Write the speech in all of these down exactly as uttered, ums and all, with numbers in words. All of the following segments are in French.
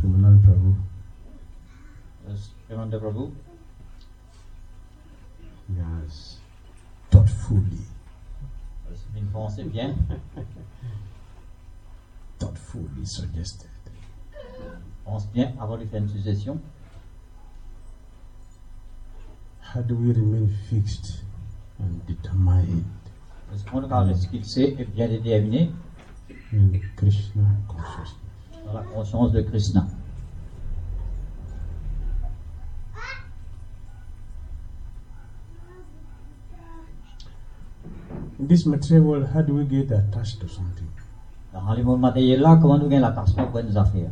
Srimanand Prabhu. Srimanand Prabhu. Yes, thoughtfully. Une pensée bien. Thoughtfully suggested. Pense bien avant de faire une suggestion. How do we remain fixed and determined? Est-ce qu'on a rester fixé et bien déterminé in Krishna consciousness? Dans la conscience de Krishna. In this material world, how do we get attached to something? Dans le monde matériel là, comment nous gagnons l'attachement pour nos affaires?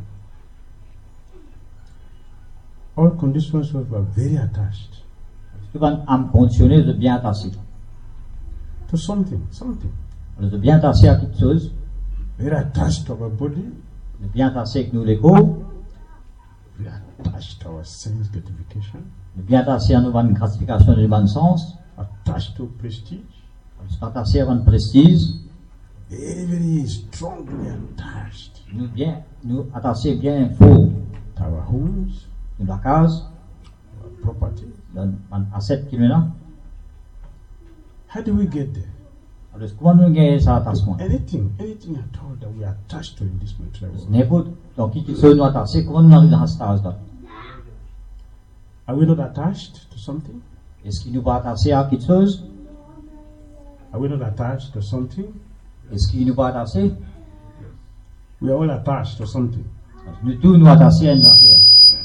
All conditions are very attached. Souvent, âme conditionnée de bien attaché. To something, something. De bien attaché à quelque chose. Very attached to our body. De bien attaché avec nous les corps. Very attached to our sense gratification. De bien attaché à nous une gratification de bon sens. Attached to prestige. De attaché à un prestige. Very, very strongly attached. Nous bien, nous attacher bien fort. To our homes. Nous la case. Our property. Dans un asset qui nous là. How do we get there? Alors, comment nous gagnons cet attachement? Anything, anything at all that we are attached to in this material world. N'importe donc qui se nous attacher, comment nous arrivons à ce stade-là? Are we not attached to something? Est-ce qu'il nous va attacher à quelque chose? Are we not attached to something? Est-ce qu'il nous va attacher? We are all attached to something. Nous tous nous attachons à une affaire.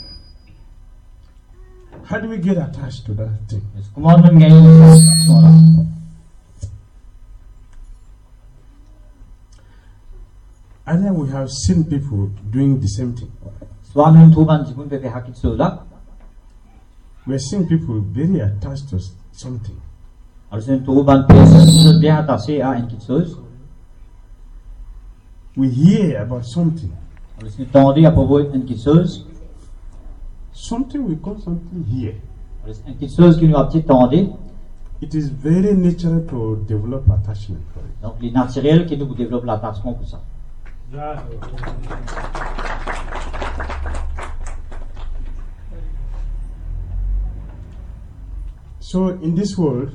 How do we get attached to that thing? Comment nous gagnons cette attachement-là? Either we have seen people doing the same thing. Soit nous trouvons un petit peu de faire quelque chose là. We are seeing people very attached to something. Alors nous trouvons une personne bien attachée à une quelque chose. We hear about something. Alors nous entendons à propos d'une quelque chose. Something we constantly hear. Alors une quelque chose qui nous a petit entendu. It is very natural to develop attachment for it. Donc il est naturel que nous développons l'attachement pour ça. So in this world,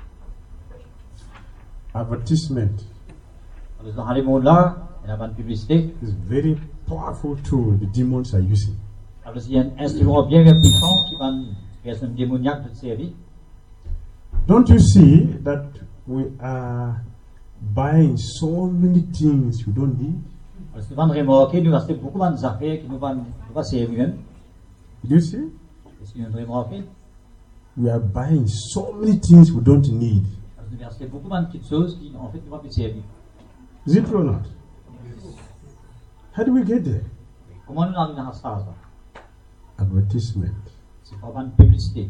advertisement Alors dans le monde là, il y a une publicité. is very powerful tool the demons are using. Alors il y a un instrument bien bien puissant qui va faire un démoniaque de servir. Don't you see that we are buying so many things we don't need? Alors nous allons remarquer, nous achetons beaucoup d'affaires qui nous vont nous servir même. Do you see? Est-ce que nous allons remarquer? We are buying so many things we don't need. Alors nous achetons beaucoup de petites choses qui en fait ne vont plus servir. Is it true or not? How do we get there? Comment nous arrivons à ce stade-là? Advertisement. C'est pas une publicité.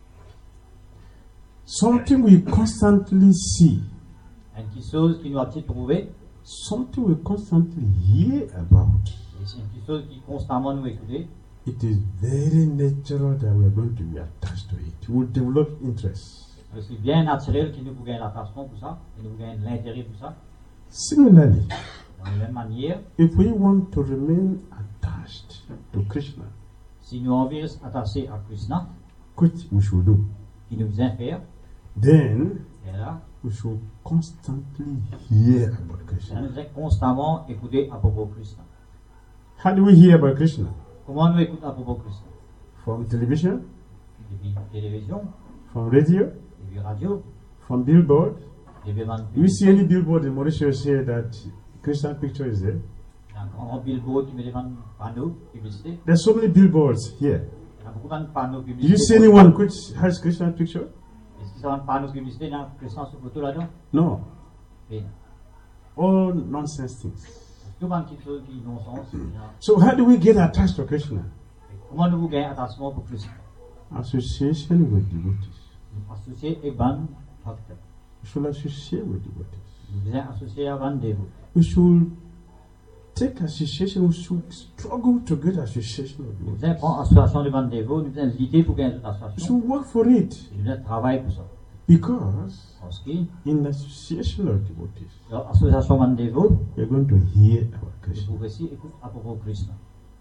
Something we constantly see. Une petite chose qui nous a peut-être trouvé. Something we constantly hear about. Et c'est une petite chose qui constamment nous écoute. It is very natural that we are going to be attached to it. We will develop interest. Alors c'est bien naturel que nous gagnons l'attachement pour ça, et nous gagnons l'intérêt pour ça. Similarly, De la même manière, if we want to remain attached to Krishna, si nous envie rester attachés à Krishna, which we should do, qui nous infère, then et là, we should constantly hear about ça Krishna. nous fait constamment écouter à propos de Krishna. How do we hear about Krishna? Comment nous écoutons à propos de Krishna? From television, Depuis la télévision, from radio, depuis la radio, from billboard. depuis la Do you see any billboard in Mauritius here that Krishna picture is there? un grand billboard qui met devant un panneau publicité. There's so many billboards here. Il y a beaucoup de panneaux Do you publicité. see anyone which has Krishna picture? Est-ce que c'est un panneau publicité dans Krishna sur photo là-dedans? No. Bien. All nonsense things. Tout le monde qui fait qui non sens. So how do we get attached to Krishna? Comment nous gagnons attachement pour Krishna? Association with devotees. Nous associer et ban facteur. We should associate with devotees. Nous sommes associés à ban dévot. We should take association. We should struggle to get association with Nous devotees. devons prendre association de ban dévot. Nous devons lutter pour gagner cette We association. should work for it Nous devons travailler pour ça. because Parce que in association of devotees, l'association ban dévot, we are going to hear about nous Krishna. pouvons aussi écouter à propos de Krishna.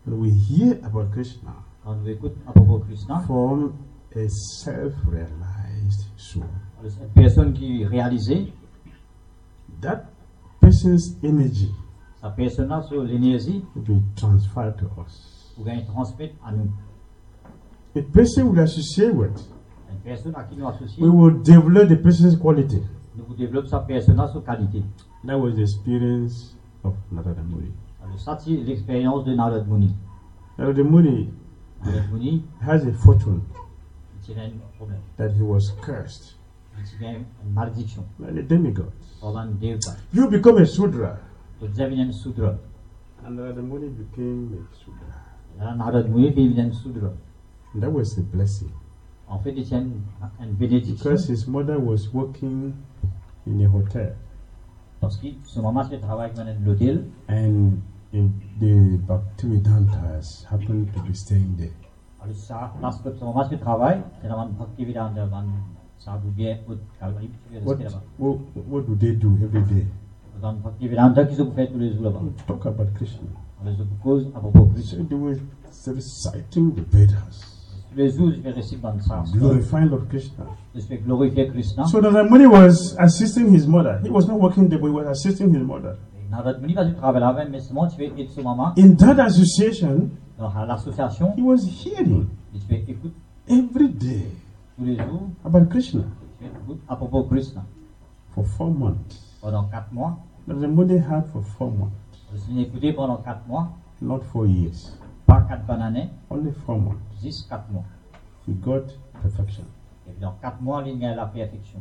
When we hear about Krishna Quand on écoute à propos de Krishna, from a self-realized soul, cette personne qui est réalisée, that person's energy sa personne a sur l'énergie will be transferred to us. pour gagner transmettre à nous. A person we associate with, Une personne à qui nous associons, we will develop the person's quality. nous développons sa personne à sur qualité. That was the experience of Narada Muni. Alors, ça, c'est l'expérience de Narada Muni. Narada Muni Narada Muni, has a fortune il a un problème. that he was cursed Il a une malédiction. by the demigods. Comme un devta. You become a Sudra. Donc, il devient un Sudra. And Narada Muni became a Sudra. Alors, Narada Muni devient un Sudra. And that was a blessing. En fait, il y a une, une bénédiction. Because his mother was working in a hotel. Parce que son maman se travaille dans l'hôtel. And in the Bhaktivedantas happened to be staying there. Alors, ça, parce que son maman se travaille, c'est dans une Bhaktivedanta, dans Sadhu bien, au Calvary, tu veux What, rester là-bas. what, what do they do every day? Dans une Bhaktivedanta, qu'est-ce que vous faites tous les jours là-bas? Talk about Krishna. Alors, je vous cause à propos de So Krishna. they were reciting the Vedas, Tous les jours, je vais réciter dans ça. glorifying Lord Krishna. Je vais glorifier Krishna. So Narada Muni was assisting his mother. He was not working there, but he was assisting his mother. Narada Muni va du travail là-bas, mais seulement tu vas aider son maman. In that association, Dans l'association, he was hearing et tu vas écouter every day tous les jours, about Krishna tu vas écouter à propos de Krishna. for four months. Pendant quatre mois, Narada Muni had for four months, je suis écouté pendant quatre mois, not four years, pas quatre bonnes années, only four months. juste quatre mois. He got perfection. Et dans quatre mois, il y a la perfection.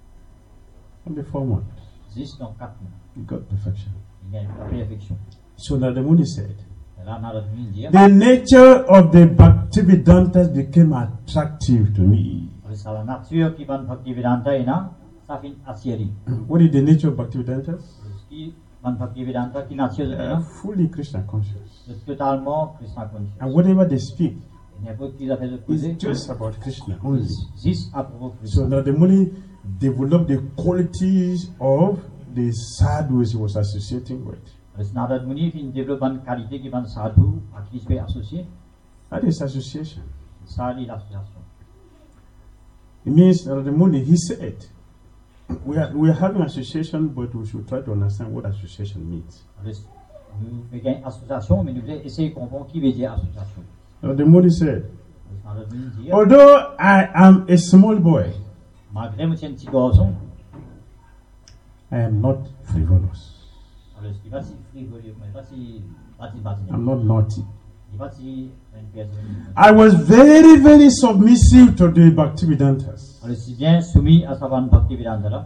Only four months, Juste dans quatre mois, he got perfection. il y a la perfection. So Narada Muni said, Et là, Narada Muni dit, the nature of the Bhaktivedantas became attractive to me. c'est la nature qui va dans Bhaktivedanta et là, ça fait attirer. What is the nature of Bhaktivedantas? Ce qui va dans Bhaktivedanta, qui nature de Uh, là, fully Krishna conscious. c'est totalement Krishna conscious. And whatever they speak Il n'y a pas de affaires de poser, is just about Krishna only. juste à propos de So Krishna. now the Muni developed the qualities of the sadhus he was associating with. Le Narada Muni il développe une qualité qui va dans sadhu, à qui je vais associer. That is association. Ça, c'est l'association. It means Narada Muni, he said, we are, we are having association, but we should try to understand what association means. Alors, nous faisons une association, mais nous voulons essayer de comprendre qui veut dire association. Narada Muni said, Le Narada Muni dit, although I am a small boy, malgré que je suis un petit garçon, I am not frivolous. alors il n'est pas si frivole, mais il n'est pas si bâti bâti. I'm not naughty. Il n'est pas si une personne. I was very, very submissive to the Bhaktivedantas. Alors, si bien soumis à sa vanne Bhaktivedanta là,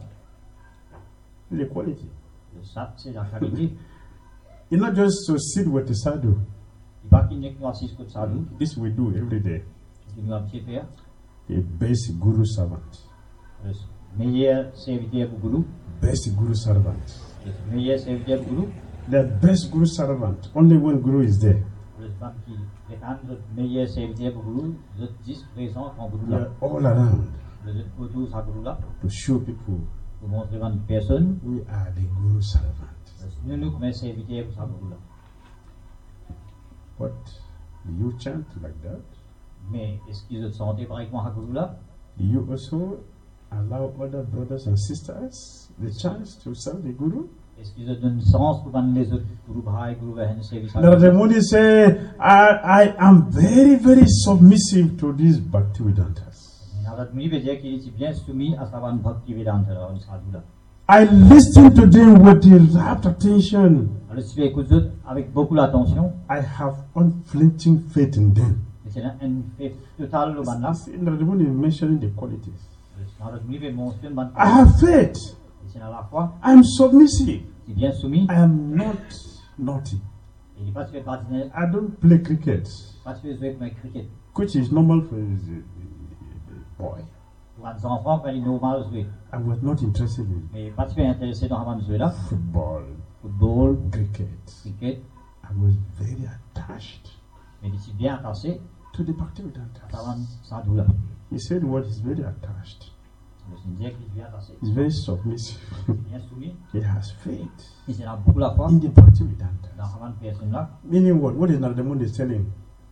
The quality. ça, c'est la qualité. It's not just to sit with the sadhu. Il n'est pas qu'il n'y ait que nous assis comme sadhu, This we do every day. ce que nous avons fait faire. The best guru servant. Le meilleur serviteur pour Guru, Best guru servant. le meilleur serviteur pour Guru, The best guru servant. Only when guru is there. le femme qui est un autre meilleur serviteur pour Guru, les autres dix présents quand Guru We là, are all around les autres autour de Guru là, to show people pour montrer à une personne, we are the guru servant. nous nous comme un serviteur pour sa Guru là. What? Do you chant like that? Mais est-ce qu'ils ont senté par exemple à Guru là? Do you also allow other brothers and sisters the chance to serve the guru? Est-ce qu'ils ont donné sens pour les autres Guru Bhai, Guru Bahan service à Narada Muni said, I, I am very, very submissive to these Bhaktivedantas. Narada Muni veut dire qu'il est bien soumis à sa vanne Bhaktivedanta là, en sadhu là. I listen to them with the rapt attention. Alors si tu écoutes eux avec beaucoup d'attention, I have unflinching faith in them. c'est un fait total le ban là. See, Narada Muni is mentioning the qualities. Narada Muni veut montrer une bonne I have faith. c'est à la fois, I am submissive. c'est bien soumis, I am not naughty. il n'est pas tu fais partenaire, I don't play cricket, pas tu fais jouer comme un cricket. which is normal for a a boy. Pour un enfant, quand il est normal jouer. I was not interested in Mais pas tu fais intéressé dans un jeu là, football, football, cricket. cricket, I was very attached mais il est bien attaché to the à Bhaktivedantas. sa vanne sadhu là. He said what is very attached. Le Seigneur qui vient passer. He's very submissive. Bien soumis. He has faith Il s'en a beaucoup la foi. in the Bhaktivedanta. Dans cette personne-là. Meaning what? What is Narada Muni telling?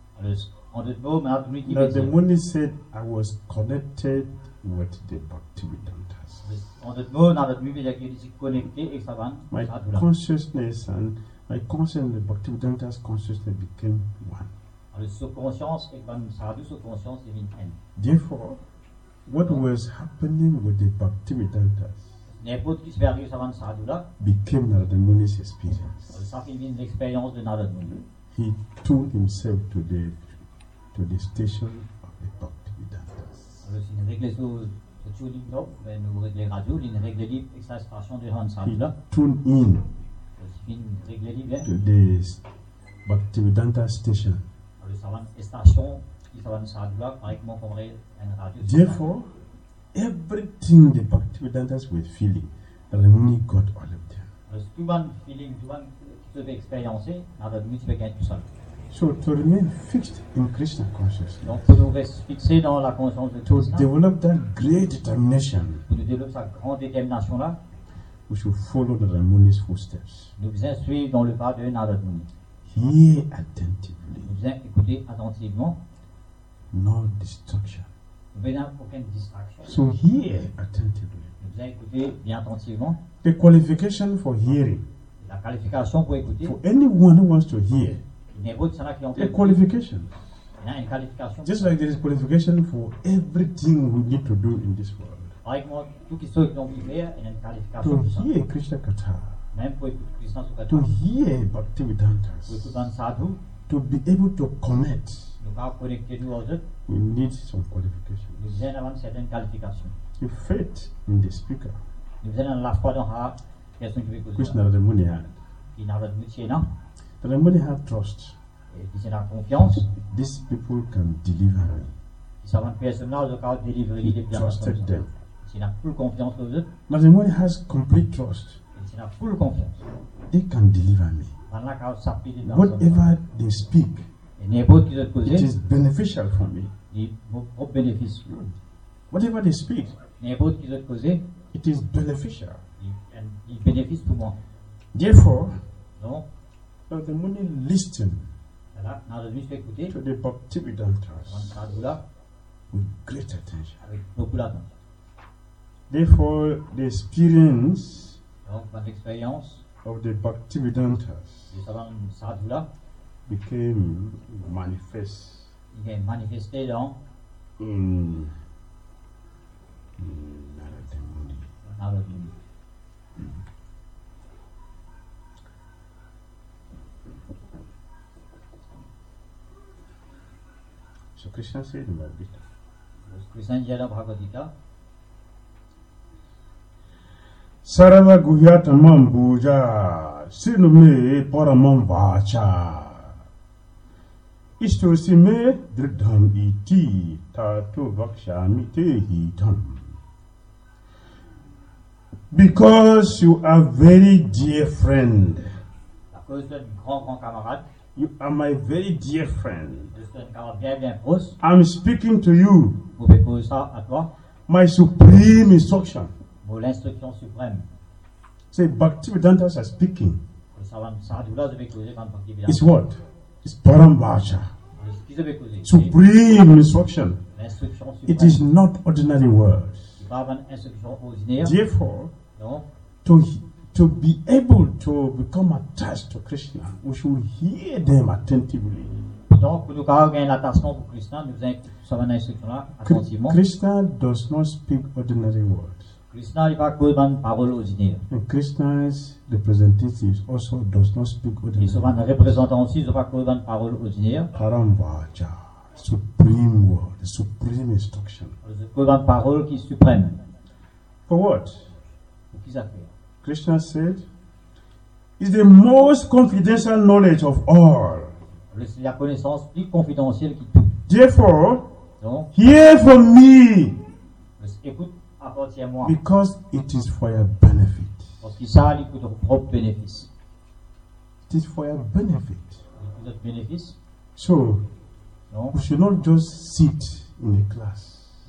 En d'autres mots, Narada Muni dit Narada Muni said, I was connected with the Bhaktivedantas. En d'autres mots, Narada Muni veut dire qu'il est connecté avec sa vanne. My consciousness and my consciousness, the Bhaktivedantas consciousness became one. Le subconscience et le sadhu subconscience devient un. Therefore, what was happening with the Bhaktivedantas N'importe qui se fait arriver sa vanne sadhu là. became Narada Muni's experience. Ça fait une expérience de Narada Muni. He tuned himself to the to the station of the Bhaktivedantas. Alors, si nous réglons ce tuning là, ben nous réglons la radio, nous réglons la station de vanne sadhu He là. tuned in Si nous réglons bien. to the Bhaktivedanta station. Alors, ça va une station, ça va une sadhu là, par exemple, comme une radio. Therefore, everything the Bhaktivedantas were feeling, Narada Muni got all of them. Alors, tout le feeling, tout le qui se fait expériencer, Narada Muni se fait gagner tout ça. So to remain fixed in Krishna consciousness, Donc, pour nous rester fixés dans la conscience de to Krishna, develop that great determination, pour nous développer cette grande détermination là, we should follow Narada Muni's footsteps. nous devons suivre dans le pas de Narada Muni. Hear attentively, Nous devons écouter attentivement. no distraction. Nous devons aucune distraction. So hear attentively. Nous devons écouter bien attentivement. The qualification for hearing, La qualification pour écouter, for anyone who wants to hear, il n'y a pas de gens qui ont the fait. qualification. Il y a une qualification. Just like there is qualification for everything we need to do in this world. Par exemple, tout qui sont dans l'hiver, il y a une qualification To pour ça. hear Krishna Katha, Même pour écouter Krishna sur to Katha, hear pour Bhaktivedantas, écouter un sadhu, to be able to connect, nous pouvons connecter nous aux autres, we need some nous qualifications. devons avoir certaines qualifications. The faith in the speaker, Nous devons avoir la foi dans la personne qui veut causer. which Narada Muni had. Il n'a pas de métier, non? Narada Muni had trust. Et puis c'est la confiance. These people can deliver me. Si ça va une personne là, je vais délivrer He l'idée de la trusted personne. them. S'il n'a plus confiance aux autres, Narada Muni has complete trust. et s'il n'a plus confiance, They can deliver me. dans la cause, ça peut être dans son Whatever they speak, Et n'importe qui d'autre it causer, is beneficial for me. il au bénéfice. Whatever they speak, N'importe qui d'autre causer, it is beneficial. il, il bénéfice pour moi. Therefore, Donc, Narada Muni listened voilà, on a dû s'écouter, to the dans Bhaktivedantas ce cadre-là, with great attention. avec beaucoup d'attention. Therefore, the experience Donc, dans l'expérience of the Bhaktivedantas de ce sadhu-là, became manifest il est manifesté dans in Narada Muni. Narada Muni. So Krishna said in Bhagavad Gita, Krishna dit dans Bhagavad Gita, Sarava Guhyatamam Bhuja Sinume Paramam Vacha Istosime Dridham Iti Tato Vakshami Te Hitam. Because you are very dear friend. à cause d'un grand, grand camarade, You are my very dear friend. de un camarade bien, bien proche, I'm speaking to you. vous pouvez poser ça à toi, My supreme instruction. pour l'instruction suprême. Say Bhaktivedantas are speaking. Le savant sadhu-là, je vais causer quand Bhakti Vedanta. It's what? It's Param Vacha. Ce qui je vais causer, c'est Supreme instruction. l'instruction It suprême. is not ordinary words. Il va avoir une instruction ordinaire. Therefore, Donc, to to be able to become attached to Krishna, we should hear them attentively. donc pour nous avoir un attachement pour Krishna, nous avons savant l'instruction-là attentivement. Krishna does not speak ordinary words. Krishna n'est pas que une parole ordinaire. And Krishna's representatives also does not speak Et ordinary souvent, words. les représentants aussi ne sont pas que une parole ordinaire. Param Vacha, supreme word, supreme instruction. C'est une parole qui est suprême. For what? Pour qui ça fait? Krishna said, is the most confidential knowledge of all. C'est la connaissance plus confidentielle qui tout. Therefore, Donc, hear from me, écoute, apporte à moi. because it is for your benefit. Parce que ça, il pour ton propre bénéfice. It is for your benefit. Il pour notre bénéfice. So, Donc, we should not just sit in a class.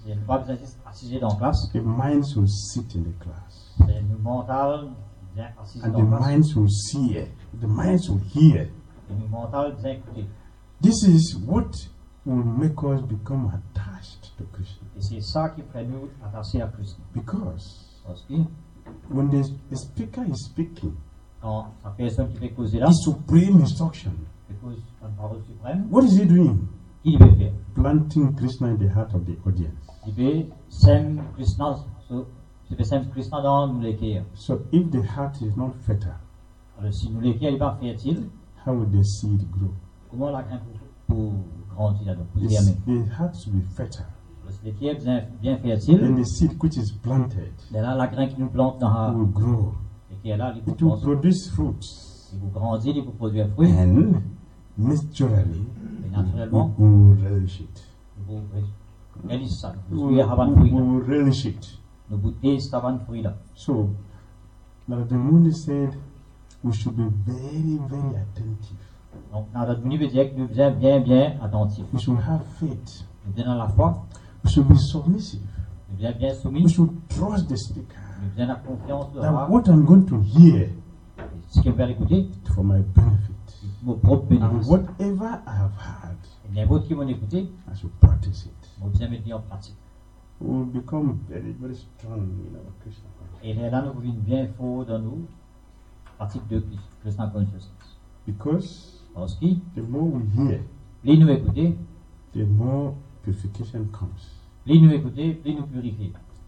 Il n'y a pas besoin d'assister dans la classe. The minds will sit in the class. C'est le mental vient assister And dans the la classe. minds will see it. The minds will hear. Et le mental vient écouter. This is what will make us become attached to Krishna. Et c'est ça qui fait nous attacher à Christ. Because Parce que when the, the speaker is speaking, quand la personne qui fait causer là, the supreme instruction, fait cause une parole suprême, what is he doing? il veut faire. Planting Krishna in the heart of the audience. Il veut s'aimer Krishna, so, il veut s'aimer Krishna dans nous les cœurs. So if the heart is not fertile, Alors si nous les cœurs n'est pas fertile, how will the seed grow? comment la graine pour, pour grandir là-dedans, pour The, germer? the heart should be fertile. Alors si les cœurs bien, bien Then fertiles, the seed which is planted c'est là la graine qui nous plante dans la, will grow. les cœurs là, il It will vous produce fruits. il vous grandir, il vous produire fruit, And naturally, et we naturellement, we will relish it. il vous réalise ça. We Vous will, avez un we fruit là. will relish it. Nous goûter cet avant fruit là. So, Narada Muni said we should be very, very attentive. Donc, dans notre menu, veut dire que nous sommes bien, bien attentifs. We should have faith. Nous sommes dans la foi, We should be submissive. nous sommes bien We soumis, should trust the speaker. nous sommes la confiance de That la what I'm going to hear ce qu'il va écouter, is for my benefit. mon propre And bénéfice. whatever I have heard, Et n'importe qui m'en écouté, I should practice it. nous sommes mis en pratique. We will become very, very strong in our Krishna consciousness. Et là, nous voulons bien fort dans nous, pratique de Krishna consciousness. Because Parce que, the more we hear, plus nous écouter, the more purification comes. plus nous écouter, plus nous purifier.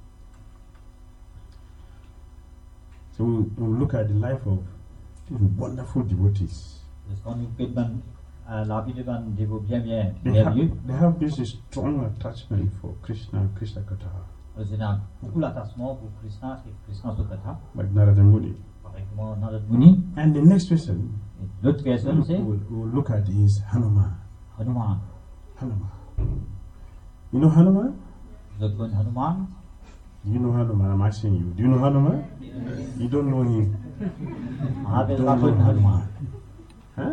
So we will look at the life of these wonderful devotees. Parce qu'on nous fait ben, euh, la vie de ben, dévot bien, bien, They bien have, mieux. they have this strong attachment for Krishna and Krishna Katha, Parce qu'on a beaucoup d'attachement pour Krishna et Krishna Sukata, like Narada Muni. par exemple, dans notre Muni. And the next person Et l'autre personne, c'est we'll, we'll look at is Hanuman. Hanuman. Hanuman. You know Hanuman? Vous êtes connu Hanuman? Do you know Hanuman? I'm asking you. Do you know Hanuman? You don't know him. Ah, You ben, don't pas know connu Hanuman. Huh?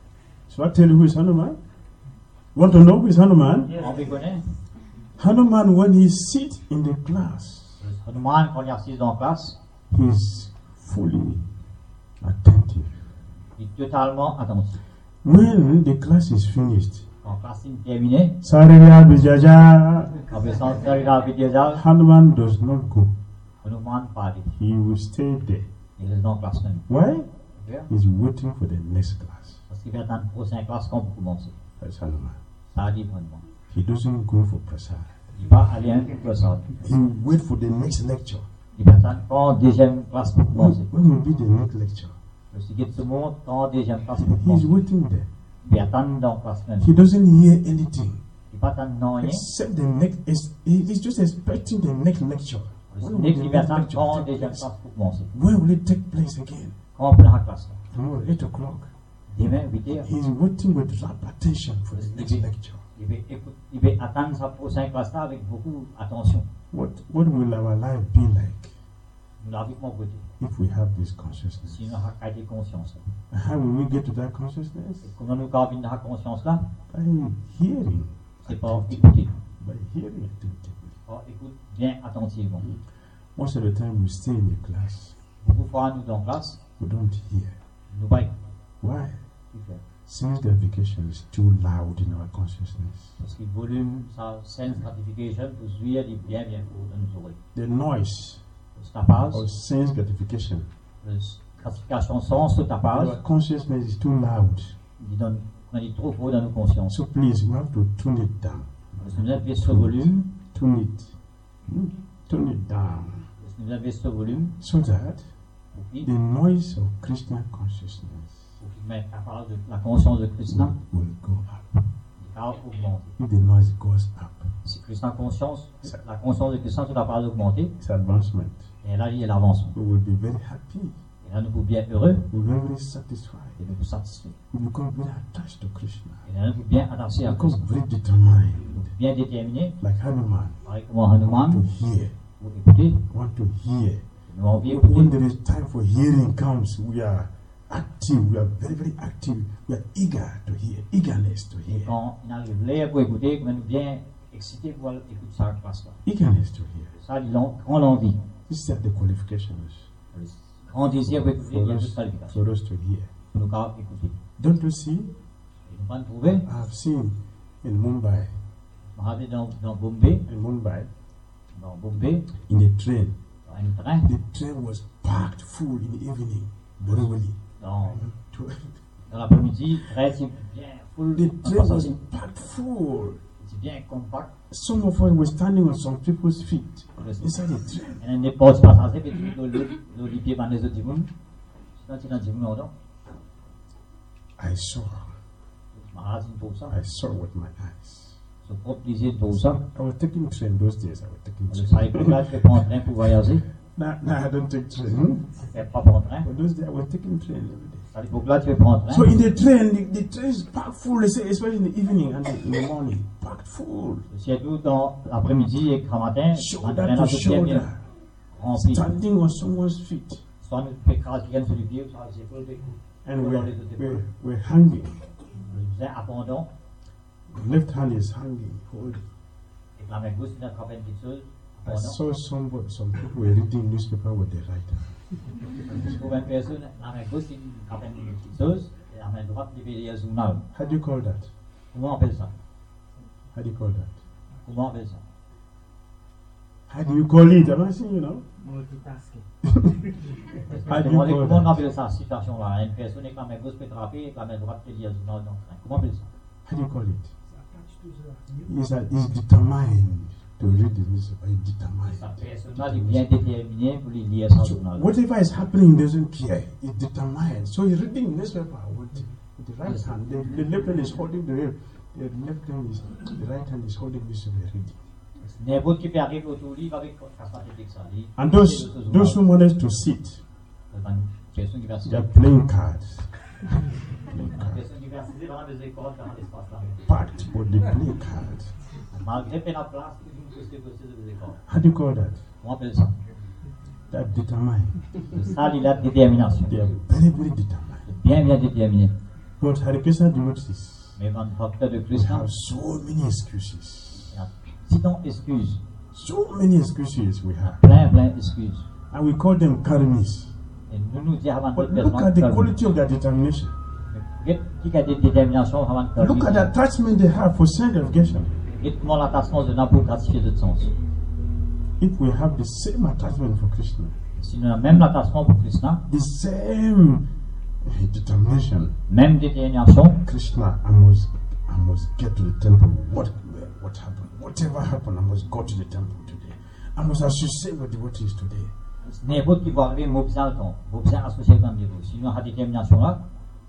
So I tell you who is Hanuman? Want to know who is Hanuman? On vous connaît? Hanuman, when he sits in the class, Hanuman, quand il est assis dans la classe, he's fully attentive. il est totalement attentif. When the class is finished, Quand la classe est terminée, Sarira Bijaja, quand le centre de la vidéo, Hanuman does not go. Hanuman parle. He will stay there. Il reste dans la classe même. Why? Parce He's waiting for the next class. qu'il va dans la prochaine classe quand vous commencez. That's Hanuman. Ça dit Hanuman. He doesn't go for prasad. Il va aller un peu ça. He will wait for the next lecture. Il va attendre quand la deuxième classe pour When, commencer. when will be the next lecture? Je suis dit tout le monde quand la deuxième classe pour He's commencer. waiting there. Il va attendre dans la classe même. He doesn't hear anything Il va attendre non rien. except the next. Is, he's just expecting the next lecture. When Dès will qu'il the va next attendre lecture quand la take deuxième place? classe pour commencer. When will it take place again? Quand on prend la classe. Tomorrow, eight o'clock. Demain, huit heures. He's waiting with rapt attention for the next lecture. Il va, écouter, il va attendre sa prochaine classe là avec beaucoup d'attention. What What will our life be like Nous l'avons mon côté. if we have this consciousness? Si nous avons qualité de conscience là. How will we get to that consciousness? Et comment nous avons la conscience là? By hearing, C'est pas écouter. by hearing attentively. Pas écoute bien attentivement. Most of the time, we stay in the class, Beaucoup de fois, nous dans la classe, we don't hear. nous pas écouter. Why? Qui fait? Sense gratification is too loud in our consciousness. Parce que le volume, ça, sense gratification, pour jouir dit bien, bien fort dans nos oreilles. The noise Le tapage, of sense gratification, la gratification sens, le tapage, our consciousness is too loud. il donne, on dit trop fort dans nos consciences. So please, we have to tune it down. Parce que nous avons ce volume, Tune it. Hmm? Tune it down. parce que nous avons ce volume, So that pour qui, the noise of Krishna consciousness pour qui mettre capable de la conscience de Krishna, will, will go up. il va augmenter. If the noise goes up, Si Krishna conscience, la conscience de Krishna, tout a pas d'augmenter, it's advancement. et là, il y a l'avancement. We will be very happy. Et là, nous pouvons bien heureux, We're very, very satisfied. et nous pouvons satisfaits. We become very attached to Krishna. Et là, nous pouvons bien attachés à Become Krishna. very determined. Bien déterminés, Like Hanuman. pareil comme Want to Hanuman, hear. pour écouter, Want to hear. nous avons envie When d'écouter. there is time for hearing comes, we are active. We are very, very active. We are eager to hear. Eagerness to hear. Quand il arrive l'air pour écouter, nous bien excité pour écouter ça classe là. He can still hear. Ça, il a grand l'envie. These are the qualifications Grand désir pour écouter, il y a toute qualification. for us to hear. Pour nous capables d'écouter. Don't you see? Et nous allons trouver, I've seen in Mumbai, on va aller dans, dans Bombay, in Mumbai, dans Bombay, in a train. dans un train, The train was packed full in the evening. Borivali. dans, To- dans l'après-midi, très bien full, The en train was passagers. packed full. C'est bien compact. Some of us were standing on some people's feet inside the train. Il y a des postes passagers, puis tout le le les pieds dans les autres dimons. C'est dans les dimons, non? I saw, Mahasin pour ça. I saw with my eyes. Son propre plaisir pour ça. I was taking train those days. I was taking Je savais train. que là, je ne fais pas en train pour voyager. Now, now I don't take train. Je ne fais pas en train. But those days I was taking train every day. À l'époque là, tu fais pas en train. So in the train, the, the train is packed full, they say, especially in the evening and in the morning, packed full. Surtout dans l'après-midi et le matin, le Shoulder train to a tout bien bien shoulder, rempli. standing on someone's feet. Soit nous fait craser bien sur les pieds, soit les épaules, des And coups we're, dans les autres we're, épaules. we're hanging. Le faisait abondant. The left hand is hanging, holding. Et la main gauche, il a attrapé une petite chose. I Abondant. saw somebody, some people were reading newspaper with the right hand. Je trouve une personne, la main gauche, il attrape une petite chose. Et la main droite, il fait un journal. How do you call that? Comment on appelle ça? How do you call that? Comment on appelle ça? How do you call it? I'm asking you now. Multitasking. How do you Demandez call comment on that? appelle ça, cette situation-là. Une personne avec la main gauche peut attraper et la main droite peut lire un journal dans le train. Comment on appelle ça? How do you call it? He's, a, he's determined to read the newspaper. He's determined. Cette personne-là, il est bien déterminé pour lire son So journal. whatever is happening, he doesn't care. He's determined. So he's reading the newspaper with, with the right hand. The, the left hand is holding the, the left hand is the right hand is holding this reading. N'importe qui peut arriver autour de lui, il va avec ça. And those those who manage to sit, Une personne qui va they are playing cards. Playing Une cards. personne qui va assister dans les écoles, dans l'espace là. Packed, but they play cards. Malgré qu'il y ait la place, il faut que c'est des écoles. How do you call that? Comment on appelle ça? That determined. Ça, il a détermination. They are very, very determined. Bien, bien déterminé. But Hare Krishna devotees, Mais dans le facteur de we Krishna, have so many excuses. il y a sinon excuse. So many excuses we have. Plein, plein d'excuses. And we call them karmis. Et nous nous disons avant But de look at the quality of their determination. qui a des déterminations avant de Look at the attachment they have for sanctification. Et comment l'attachement de nous pour gratifier d'autres sens. If we have the same attachment for Krishna, Si nous avons même l'attachement pour Krishna, the same determination, même détermination, Krishna, I must, I must get to the temple. What, what happened? Whatever happened, I must go to the temple today. I must associate with devotees today. n'importe qui va arriver, nous besoin de temps, nous besoin d'associer avec nous. Si nous avons cette détermination-là,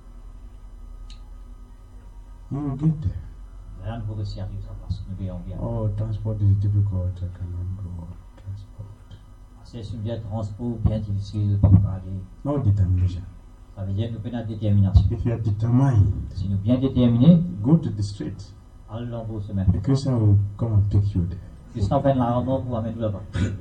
You will get there. rien ne peut réussir à vivre sa place. Nous veillons bien. Oh, transport is difficult. I cannot go. Transport. C'est un bien transport, bien difficile, pas pour aller. No determination. Ça veut dire que nous prenons la détermination. If you are determined, Si nous sommes bien déterminés, go to the street. allons pour semaine. The Krishna will come and pick you there. Krishna fait la rencontre pour amener là-bas.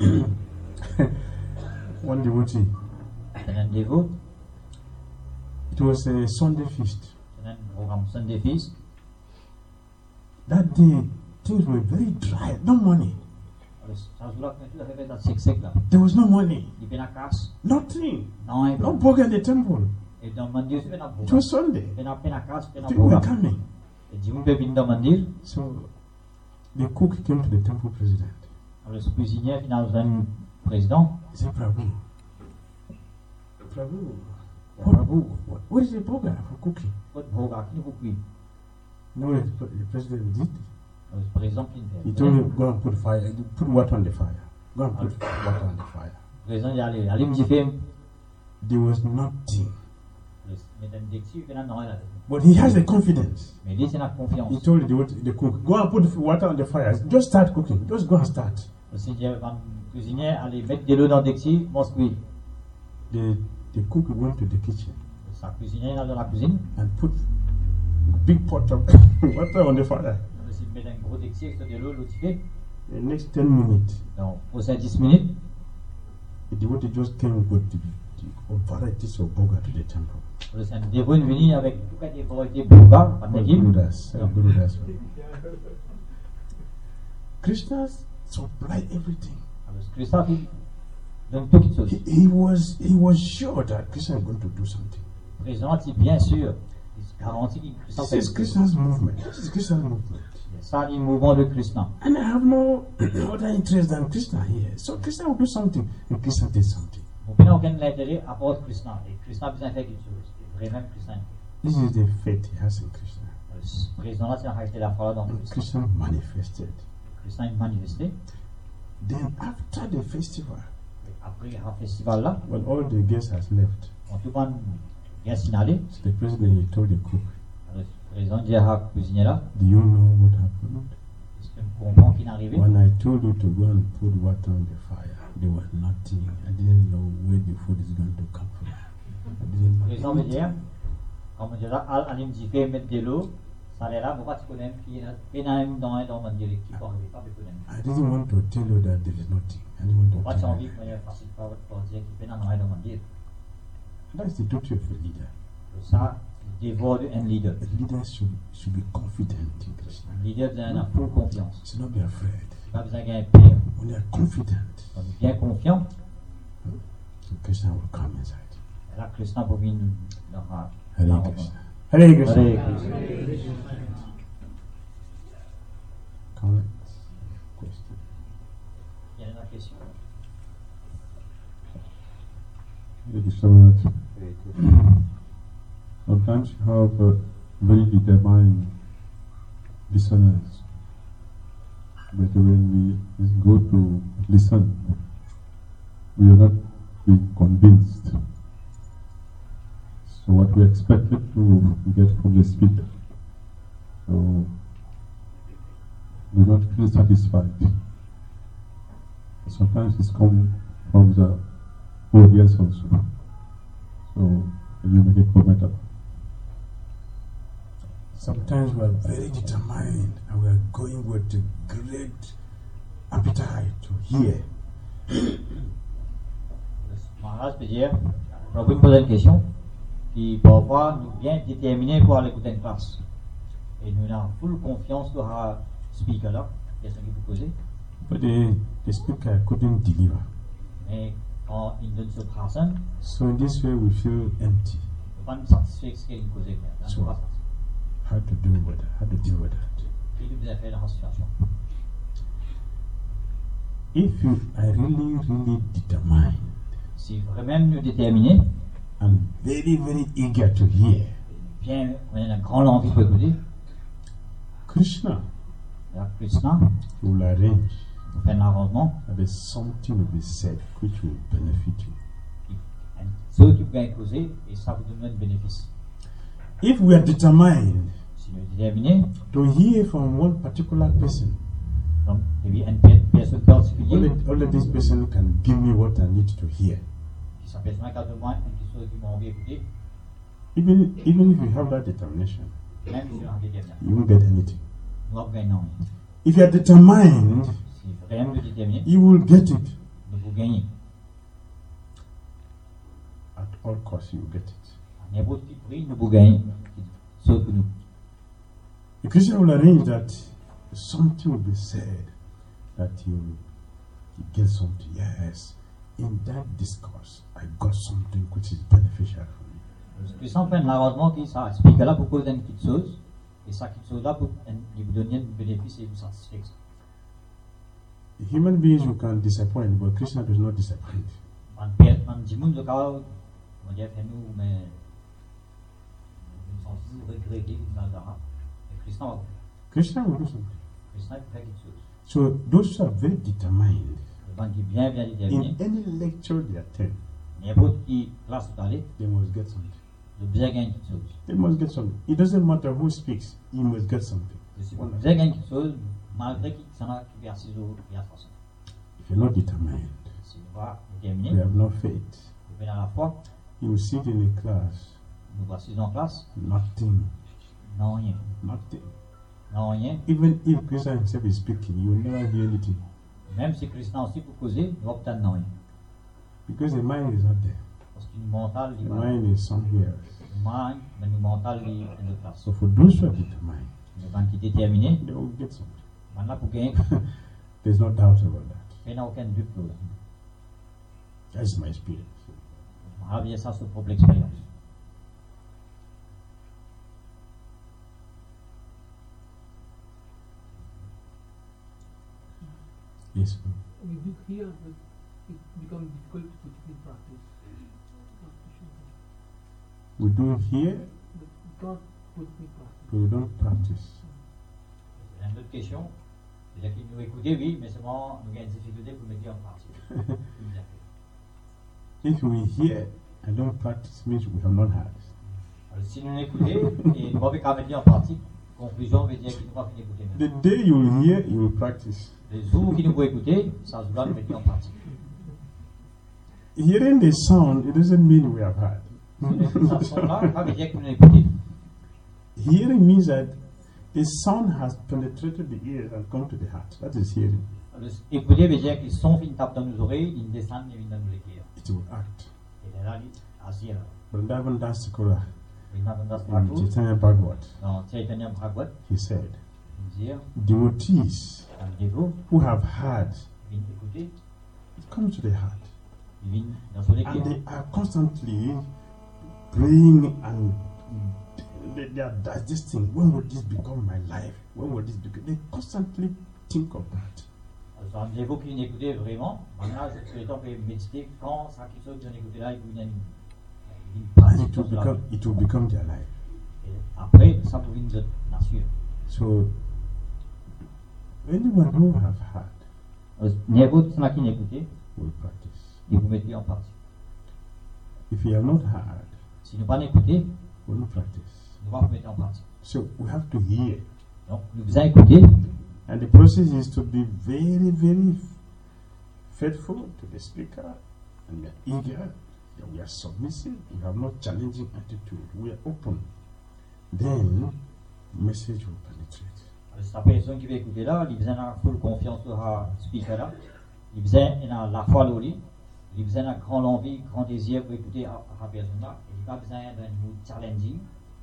One devotee, C'est un dévot, it was a Sunday feast. c'est un programme Sunday Feast. That day, things were very dry. No money. Alors, ça joue là, tout à fait dans sec sec là. There was no money. Il fait la casse. Nothing. Non, il No fait. bug at the temple. Et dans le mandir, il fait la It programme. was Sunday. Il fait la casse, il fait la People were programme. coming. Et dit, vous pouvez venir dans le mandir. So the cook came to the temple president. Alors, le cuisinier, finalement, un président. He said, Prabhu, Prabhu, Prabhu. Prabhu, what, what is the program for cooking? Votre programme, qui vous cuit? No, the, the president did. Le président qui He le told fait. him, go and put fire, put water on the fire. Go and put water on the fire. Le président, il allait, allez me dire, fait. There was nothing. Mais dans le dictionnaire, il fait la non, il a. But he has the confidence. Mais lui, c'est la He confiance. told the, the cook, go and put water on the fire. Just start cooking. Just go and start. Le Seigneur, le cuisinier, allait mettre de l'eau dans le dictionnaire, mon cuit. The, the cook went to the kitchen Sa cuisinier, il est dans la cuisine. and put a big pot of water on the fire. Il met un gros dictionnaire sur de l'eau, l'eau tu fais. The next ten minutes, Donc, pour ces dix minutes, the devotee just came with the, the varieties of boga to the temple. le Seigneur est venu avec tout cas des variétés de boga, par All l'équipe. Gurudas, all Gurudas. Christians supply everything. Parce que Krishna donne toutes choses. He, he was he was sure that Krishna is going to do something. Président est bien sûr, il garantit que Krishna This fait is Krishna's movement. This is Krishna's movement. ça, le mouvement de Krishna. And I have no other interest than Krishna here. So Krishna will do something, and Krishna did something. On n'a aucun intérêt à part Krishna. Et Krishna a besoin de faire quelque chose. Et vraiment, Krishna. This is the faith he has in Krishna. Le président là, c'est en réalité la foi dans And Krishna. Krishna manifested. Krishna est manifesté. Then after the festival, Après le festival là, when all the guests has left, on tout le monde vient signaler. so the president he told the cook, Le président dit à la cuisinière là, "Do you know what happened? est-ce que vous comprenez qui est arrivé? When I told you to go and put water on the fire, there was nothing. I didn't know where the food is going to come from. I didn't Le know président veut anything." dire, comme on dit là, allez me dire, fais mettre de l'eau. Ça est là, vous pas connaître qui est dans un dans mon direct qui peut arriver pas connaître. I didn't want to tell you that there is nothing. I didn't want to Pas tell envie you. que moi facile pas pour dire qui est dans un dans mon direct. That's the duty of a leader. Ça, le devoir d'un leader. A leader should should be confident in Krishna. Un leader a full confiance. Should not be afraid. Pas besoin de gagner pire. When you are confident, On est bien confiant. Krishna will come inside. Et là, Krishna pour venir dans la Hare Krishna. Hare Krishna. Hare Krishna. Comments? Question? Il y a une question. Thank you so much. Sometimes you have uh, very determined listeners, but when we go to listen, we are not being convinced. So what we expected to get from the speaker, so we not feel satisfied. Sometimes it's come from the audience also. So can you make a comment about? Sometimes we are very determined and we are going with a great appetite to hear. Maharaj peut dire, Prabhu me pose une question, qui parfois nous bien déterminés pour aller écouter une classe. Et nous avons full confiance dans le speaker là, question qu'il peut poser. But the, the speaker couldn't deliver. Mais quand il donne ce prasen, So in this way we feel empty. il ne peut pas nous satisfaire ce qu'il nous posait. So how to do with that? How to deal with that? Il nous a fait dans la situation. If you are really, really determined Si vraiment nous déterminés, and very, very eager to hear, bien, on a une grande envie pour écouter, Krishna là, Krishna, will arrange on fait un arrangement, that there's something will be said which will benefit you. ceux qui peuvent causer, et ça vous donne un bénéfice. If we are determined Si nous sommes déterminés, to hear from one particular person, donc, il y a une personne particulière, only, only this person can give me what I need to hear. qui s'appelle à de moi, une chose qui m'a envie d'écouter, Even, even if you have that determination, même si on a déterminé. you won't get anything. Nous avons gagné. If you are determined, Si vraiment nous déterminés, you will get it. nous pouvons gagner. At all costs, you will get it. À n'importe quel prix, nous pouvons gagner. Sauf que nous. The Christian will arrange that something will be said that you, you get something. Yes, in that discourse, I got something which is beneficial for me. Puis sans faire un arrangement qui ça explique là pour cause d'une petite chose, et ça petite chose là pour vous donner un bénéfice et vous satisfaire. Human beings you can disappoint, but Krishna does not disappoint. Man perd, man dit monde local, on dit fait nous mais nous sommes toujours regrettés dans le drame. Et Krishna va Krishna will do something. Krishna fait quelque chose. So those who are very determined, Le monde qui est bien bien déterminé, in any lecture they attend, n'importe qui classe d'aller, they must get something. le bien gagner quelque chose. They must get something. It doesn't matter who speaks, he must get something. Si vous bien gagner quelque chose, malgré qu'il s'en a qui verse au il y a façon. If you're not determined, Si nous va you déterminer, have no faith, vous venez à la foi, you will sit in a class, nous voici en classe, nothing, non rien, nothing. non rien. Even if Krishna himself is speaking, you will never hear anything. Même si Krishna aussi pour causer, nous obtenons non rien. Because the mind is not there. Parce que nous mental, The il va. mind is somewhere else. Nous mind, mais nous mental, il est en de place. So for those who are determined, Le temps qui est déterminé, they will get something. maintenant pour gagner, There's no doubt about that. Il n'y a aucun doute là. That's my experience. Ah, bien ça, c'est sa propre expérience. Yes. We do hear, but it becomes difficult to put it in practice. We do hear, But we can't put it in practice. but we don't practice. C'est une autre question. C'est-à-dire qu'il nous écoutait, oui, mais seulement nous avons une difficulté pour le mettre en pratique. If we hear and don't practice, means we have not heard. Alors, si nous l'écoutons et nous n'avons pas mettre en pratique, conclusion veut dire qu'il nous pas fini d'écouter. The day you will hear, you will practice. Les jours qui nous vont écouter, ça se doit nous mettre en pratique. Hearing the sound, it doesn't mean we have heard. Ça son-là, ça veut dire que nous l'écoutons. Hearing means that the sound has penetrated the ears and come to the heart. That is hearing. Alors, écouter veut dire qu'ils sont venus taper dans nos oreilles, ils descendent et viennent dans nos cœurs. It will act. Et là, il assis là. Vrindavan Das Thakura Il m'a donné ce in parcours. Chaitanya Bhagavad, Dans Chaitanya Bhagavad, he said, il dit, devotees un dévot, who have heard, ils viennent écouter, it comes to the heart. ils viennent dans son And cœur. they are constantly praying and they, they are digesting, when will this become my life? When will this become? They constantly think of that. Alors, c'est un dévot qui vient écouter vraiment. Maintenant, je suis temps de méditer quand ça qui sort de écouter là, il vient une And pratique it will de cela. become, it will become their life. Et après, ça pour une nation. So, anyone who have heard Alors, n'importe qui qui n'écoutait, will practice. il vous mettez en pratique. If you have not heard, Si nous pas écouté, will not practice. nous va vous mettre en pratique. So we have to hear. Donc, nous vous avons écouté. And the process is to be very, very faithful to the speaker, and we are eager, and we are submissive, we have no challenging attitude, we are open. Then, message will penetrate. Alors, cette personne qui va écouter là, il besoin de full confiance sur le speaker là. Il besoin de la foi au lit. Il besoin de grande envie, grand désir pour écouter la personne là. Il n'a pas besoin d'un challenging.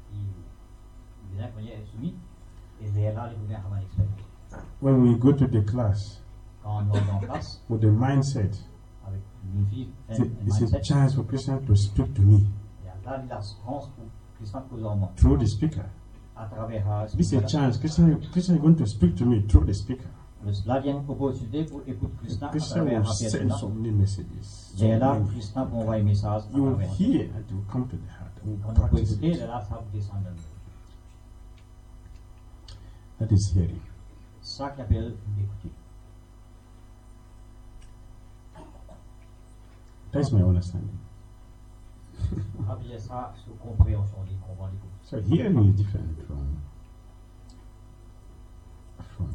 Il besoin qu'on y est soumis. Et c'est là qu'il faut avoir une expérience. When we go to the class Quand on est en classe, with the mindset, avec une fille, it's un a, it's a mindset, chance for Christian to speak to me il y a là la chance pour Christian cause en moi. through the speaker. À travers la This is a chance. Christian, Christian is going to speak to me through the speaker. Là, il y a une opportunité pour écouter Christian à Christian travers will la send personne là. so many messages. So Et là, many. Christian pour envoyer un message à You will travers. hear and it will come to the heart. And Quand we'll on peut practice écouter, it. là, ça vous descend. That is hearing. Ça qui appelle écouter. That's my understanding. Appuyer ça sur compréhension, les comprendre les choses. So hearing is different from from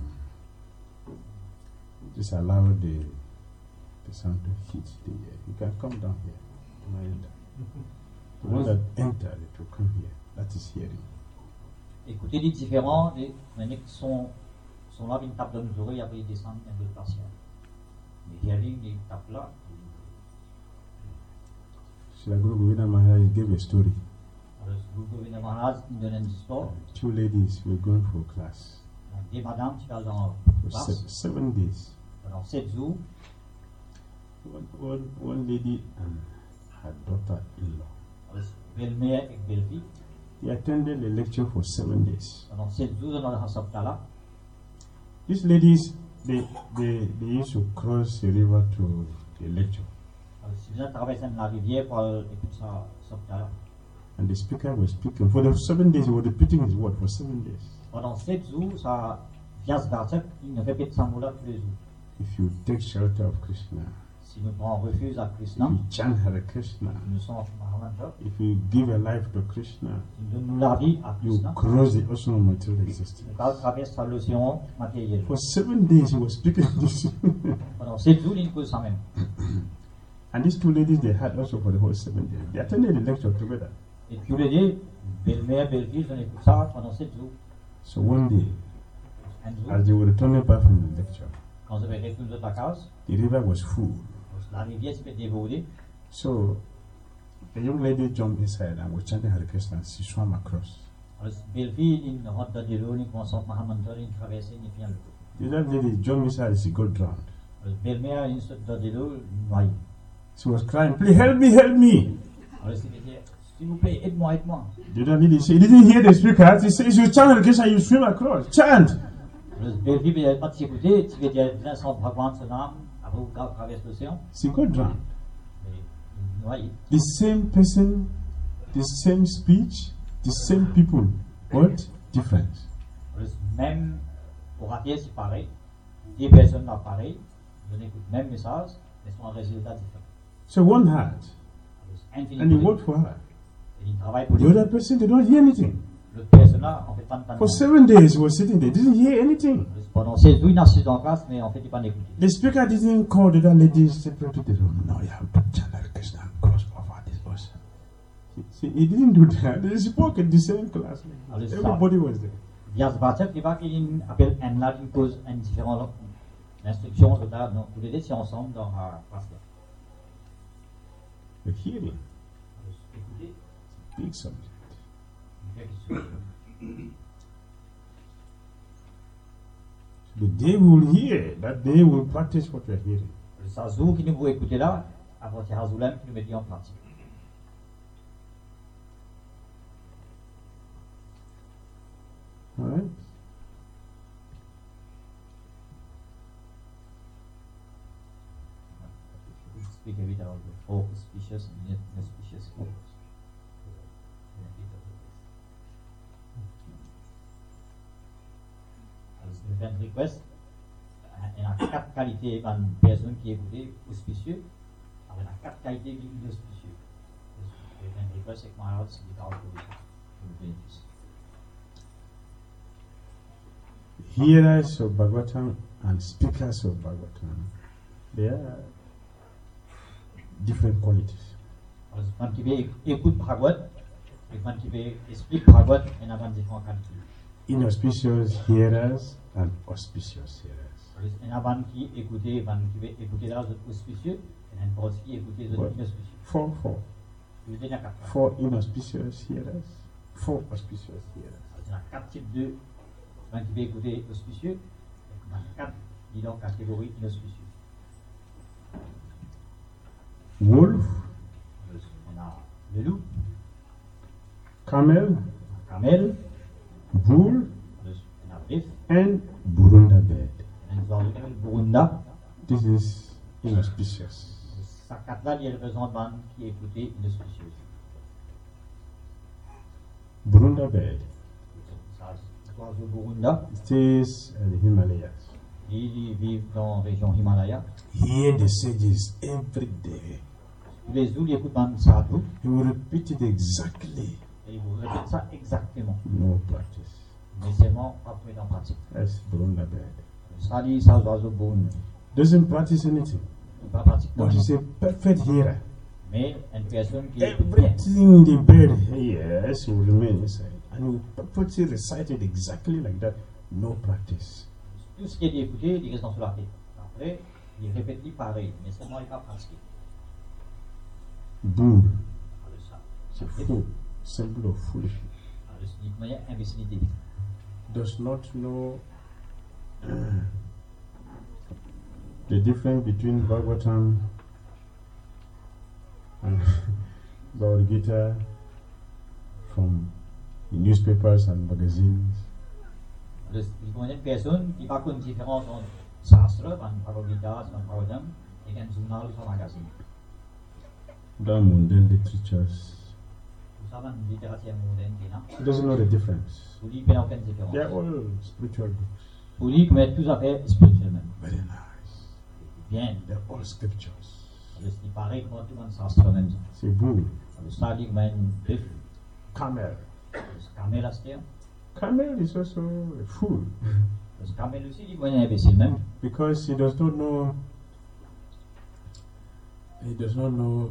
just allow the the sound to hit the ear. You can come down here. You might enter. The one that enter it will come here. That is hearing. Écouter les différents, les manières qui sont, sont là, ils tapent dans nos oreilles, après ils descendent un peu patient. Mais hearing, ils tapent là. Srila Guru Govinda Maharaj gave a story. Alors, Guru Govinda Maharaj nous donne une histoire. Two ladies were going for a class Des madames qui parlent dans for la se- classe seven days. pendant sept jours. One, one, one lady and her daughter-in-law. Alors, belle-mère et belle-fille. They attended the lecture for seven days. Pendant sept jours, dans le sapta là. These ladies, they, they, they used to cross the river to the lecture. Alors, si vous traversez la rivière pour écouter ça, sapta là. And the speaker was speaking. For the seven days, he was repeating his word for seven days. Pendant sept jours, ça, Vyas Vartak, il répète ce mot-là tous les jours. If you take shelter of Krishna, Si nous prenons refuge à if Krishna, you chant Hare Krishna, nous sommes Mahamanta, if you give a life to Krishna, il donne nous la vie à you Krishna. cross the ocean of material existence. Nous parlons traverse l'océan matériel. For seven days, he was speaking this. Pendant sept jours, il cause ça même. And these two ladies, they had also for the whole seven days. They attended the lecture together. Et puis, les deux, belle-mère, belle-fille, ils ont écouté ça pendant sept jours. So one day, Un jour, as they were returning back from the lecture, quand ils avaient retourné de la case, the river was full. la rivière s'est dévorée. So a young lady jumped inside and was chanting Hare Krishna and she swam across. Alors, belle-fille, il rentre dans de l'eau, il commence à Mahamanta, il traverse, il vient le coup. The other lady, John Missile, she got drowned. Alors, belle-mère, une sorte de l'eau, noyée. She was crying, please help me, help me. Alors, il dit, s'il vous plaît, aide-moi, aide-moi. The other lady, she didn't hear the speaker. She said, you chant Krishna, you swim across. Chant. Alors, belle-fille, il n'a pas écouté, tu veux dire, Vincent Bhagwan, son âme, après, vous traversez l'océan. She got drowned. Mais, noyée. The same person, the same speech, the same people. What difference? Alors, même orateur, c'est pareil. Des personnes là, pareil. On écoute le même message, mais sont un résultat différent. So one heard, Infini and he pour worked for her. lui. Il travaille pour The lui. other person, they don't hear anything. L'autre personne là, en fait, pas de temps. For seven days, he was sitting there, didn't hear anything. Pendant seize jours, il n'a pas en classe, mais en fait, il n'a pas écouté. The speaker didn't call the other lady separate to the room. No, you have to channel Krishna and cross over this ocean. See, he didn't do that. They spoke in the same class. Everybody was there. Vyasvacha, qui va qu'il appelle un là, il pose une différente instruction, là, non, tous les deux, c'est ensemble dans la classe là. The hearing, Écoutez, big subject. quelque chose. The day we will hear, that day we will practice what we are hearing. Le sazou qui nous vous écoutez là, avant c'est Hazoulem qui nous met en pratique. All right? Speak a bit about the four auspicious and inauspicious years. Alors, c'est une request. Il y a quatre qualités d'une personne qui écoute auspicieux. Alors, il y a quatre qualités qui sont inauspicieux. Une request, c'est que moi, c'est du grave pour le bénéfice. Hearers of Bhagavatam and speakers of Bhagavatam, they are different qualities. Alors, quand tu écoutes Bhagavad, et quand tu expliques Bhagavad, il y a différentes qualités. Inauspicious hearers and auspicious hearers. Il y en a qui écoutent, qui écoutent les autres auspicieux, et il y en a qui écoutent les autres inauspicieux. Four, four. Je vous donne quatre. Four inauspicious hearers, four auspicious hearers. Il y a quatre types de gens qui écouter auspicieux, et il y a quatre disons, catégories inauspicieuses. Wolf, On a le loup, camel, camel, bull, on a bif, and Burunda bird. on a le burunda. This is inauspicious. Ces quatre-là, il y a le besoin de gens qui écoutent inauspicieuses. Burunda bird L'oiseau burunda, stays in the Himalayas. ils vivent dans la région Himalaya. Hear the sages every day. Tous les jours, ils écoutent un sadhu, He will repeat it exactly. et ils vous répètent ça exactement. No practice. Mais seulement pas mettre en pratique. That's Burunda bird. Ça dit, ça, l'oiseau burunda. Doesn't practice anything, Il pas pratique but he's a perfect hearer. mais une personne qui écoute bien. Everything the bird hears will remain inside. And he will perfectly recite it exactly like that. No practice. Tout ce qui est écouté, il reste dans la tête. Après, il répète pareil, mais seulement il va pratiquer. Bull. Alors ça, It's a fool. Symbol of foolishness. alors c'est une manière imbécilité. Does not know the difference between Bhagavatam and Bhagavad Gita from the newspapers and magazines. Alors, il y a une personne qui va connaître une différence entre Sastra, Bhagavad Gita, Bhagavatam, et un journal ou un magazine. The mundane literatures. Vous savez, une littérature mondaine qui est là. He doesn't know the difference. Pour lui, il n'y a aucune différence. They are all spiritual books. Pour lui, comme tout à fait spirituel même. Very nice. Bien. They're all scriptures. Alors, c'est pareil comme tout le monde Sastra même. C'est bull. Alors, ça dit comme un bœuf. Camel. Le camel à ce terme. Camel is also a fool Le camel aussi, il est un imbécile même. because he does not know. He does not know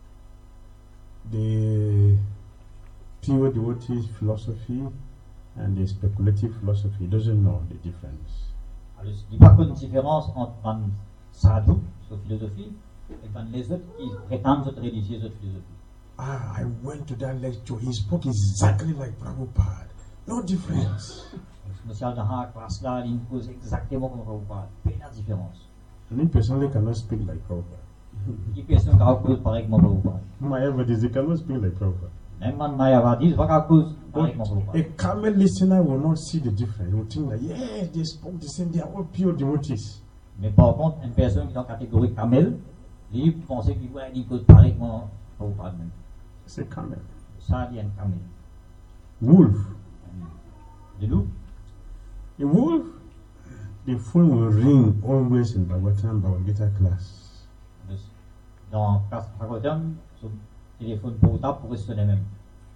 the pure devotee philosophy and the speculative philosophy. He doesn't know the difference. Alors, il n'y a pas une différence entre un sadhu, sa philosophie, et ben les autres qui prétendent être religieux, autres philosophies. Ah, I went to that lecture. He spoke exactly like Prabhupada. No difference. Monsieur dans la classe là, il cause exactement comme vous parlez. Pas de différence. And he personally cannot speak like Prabhupada. Il personne qui cause pareil comme vous parlez. Mayavadis, they cannot speak like Prabhupada. Même man Mayavadis, pas cause pareil comme vous A parlez. Carmel listener will not see the difference. He will think that, yes, they spoke the same, they are all pure devotees. Mais par contre, une personne qui est dans la catégorie camel, lui pense qu'il ouais, il cause pareil comme vous parlez même. C'est Carmel. Ça, il y a un camel. Wolf. De loup. A wolf, the phone will ring always in Bhagavatam, Bhagavad Gita class. Dans classe Bhagavatam, son téléphone portable pourrait sonner même.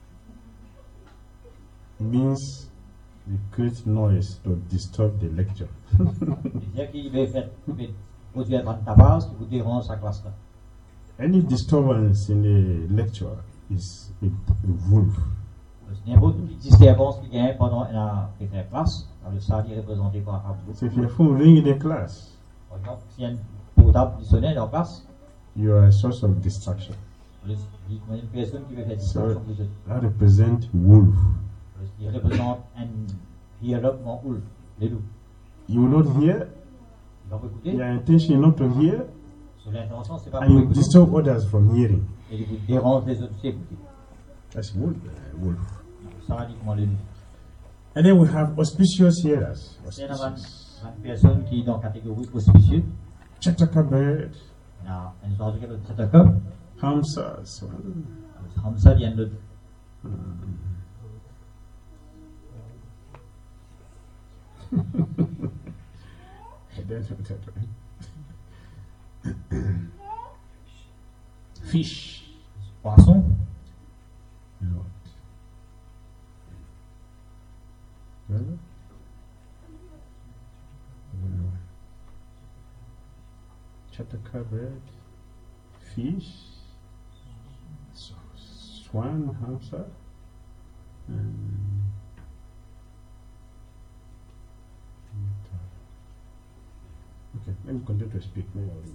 Means they create noise to disturb the lecture. C'est-à-dire qu'il va faire, il va produire un tabac qui vous dérange sa classe là. Any disturbance in the lecture is a, a wolf. N'importe quelle disturbance qu'il y a pendant la classe, le ça est représenté par un So if your phone ring in the class, Par exemple, s'il y a un portable qui sonne dans la classe, you are a source of distraction. il y a une personne qui veut faire So distraction. vous êtes- that represent wolf. Il représente un hear-up en wolf, les loups. You will not hear, Il va pas écouter. your intention is not to hear, Sur l'intention, c'est pas and pour you écouter. disturb others from hearing. Et il vous dérange les autres d'écouter. That's wolf. uh, wolf. Ça dit comment les loups. And then we have auspicious hearers. C'est une Auspicious. une personne qui est dans la catégorie auspicieuse. Chataka bird, Il y a une sorte de Chataka. Hamsas. Hamza vient de I don't know that one. Fish. poisson. Lord. Well, Chataka bird, fish, s- swan, hamsa, and okay, let me continue to speak. Maybe I'll-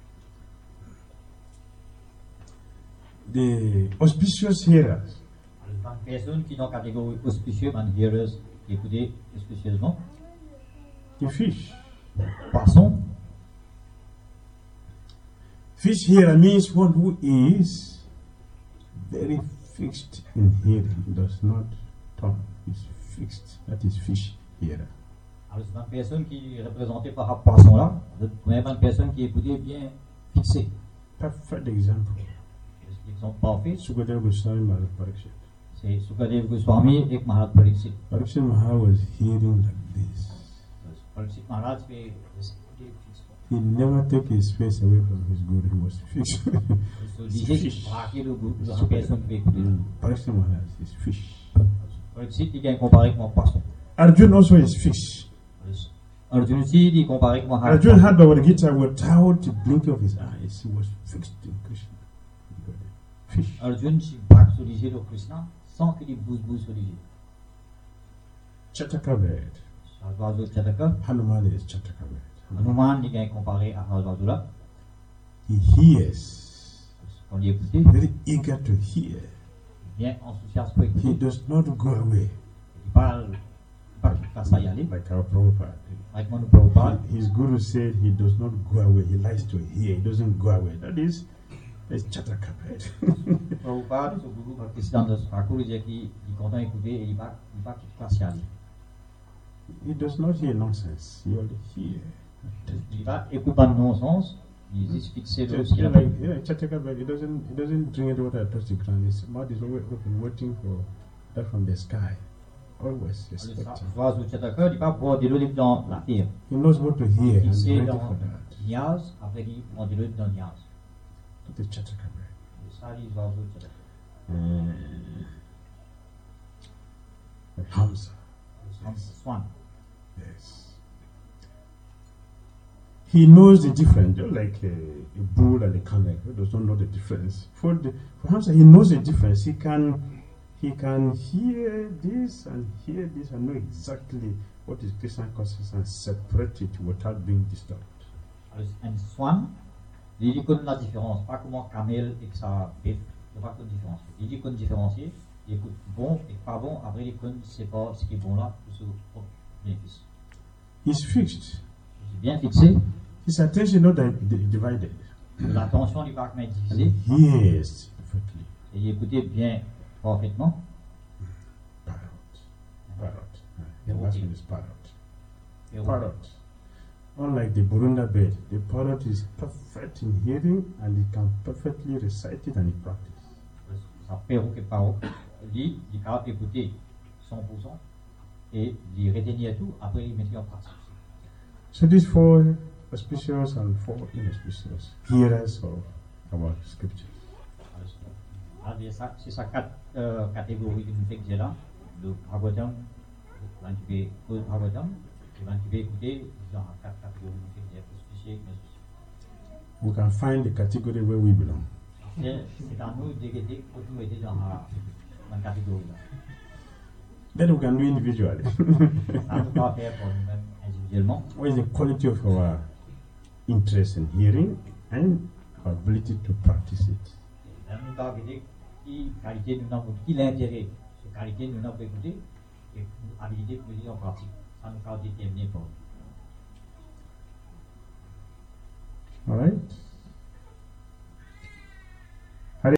The auspicious hearers, Une personne qui est dans la catégorie auspicieuse, une hearers qui écoute auspicieusement. the fish. Poisson. Fish hearer means one who is very fixed in hearing, does not talk, is fixed. That is fish hearer. Alors, c'est une personne qui est représentée par un poisson là. C'est même une personne qui est écoutée bien fixée. Perfect example. L'exemple parfait, Sukadeva Goswami Maharaj Parikshit. c'est Sukadev Goswami et Maharaj Pariksit. Parikshit Maharaj was hearing like this. Pariksit Maharaj fait écouter fixement. He never took his face away from his guru. He was fixed. Se disait qu'il braquait le goût de la personne qui va écouter. Parikshit Maharaj is fish. Pariksit, il vient comparer avec mon poisson. Arjun also is fish. Arjun aussi, il compare avec Maharaj. Arjun had Bhagavad Gita without the blink of his eyes. He was fixed in Krishna. Fish. Arjun se braque sur les yeux de Krishna sans qu'il bouge bouge sur les yeux. Chataka bird. L'oiseau de Chataka, Hanuman is Chataka bird. Hanuman, il vient comparer à l'oiseau là. He hears, On l'y écouté, very eager to hear. il vient enthousiaste pour He écouter. does not go away Il parle, il parle qu'il fasse à y aller. like our Prabhupada. Avec mon Prabhupada, His guru said he does not go away. He likes to hear. He doesn't go away. That is, it's Chataka bird. Prabhupada, ce gourou, parce que c'est dans notre parcours, il dit qu'il est content d'écouter et il va, il va qu'il fasse y aller. He does not hear nonsense. He only hears. Il va écouter pas de non-sens, il est fixé sur ce Just qu'il a like fait. yeah, Chataka bird, he doesn't he doesn't drink the water touch the ground. His mouth is always open, waiting for that from the sky. Always expecting. L'oiseau de Chataka, il va boire de l'eau dans la terre. He knows what to hear and Fixé ready dans for that. Niaz, après il prend de l'eau dans Niaz. That is Chataka bird. C'est ça, les oiseaux de Chataka. Uh, Hamsa. Comme Swan. Yes. He knows the difference, just like a, a bull and a camel. He does not know the difference. For the for Hamsa, he knows the difference. He can he can hear this and hear this and know exactly what is Krishna consciousness and separate it without being disturbed. Alors, un Swan, il connaît la différence, pas comme un camel et que ça bête. Il n'y a pas de différence. Il connaît différencier, il écoute bon et pas bon, après il connaît c'est pas ce qui est bon là, bien fixe. He's fixed. C'est bien fixé. His attention is not di- di- divided. L'attention du parc est And divisée. he hears perfectly. Et il écoutait bien parfaitement. Parrot. Parrot. The Yeah, last okay. one is parrot. Et Parrot. Unlike the Burunda bird, the parrot is perfect in hearing and he can perfectly recite it and he practice. ça perroquet parrot, lui, il est capable d'écouter cent pour cent et il retenir tout, après il mettait en pratique. So these four auspicious and four inauspicious hearers of our scriptures. Alors, c'est ça, c'est ça quatre euh, catégories que nous faisons là. Le Bhagavatam, le Bhagavatam, et quand tu veux écouter, ils ont quatre catégories que nous faisons, auspicieux, inauspicieux. We can find the category where we belong. Et c'est à nous de regarder où nous étions dans la dans la catégorie là. Then we can do individually. Ça ne peut pas faire pour nous-mêmes individuellement. What is the quality of our interest in hearing and our ability to practice it? Nous avons regardé qui qualité nous avons, qui l'intérêt, cette qualité nous avons écouté et habilité pour nous en pratique. Ça nous a déterminé pour nous. All right?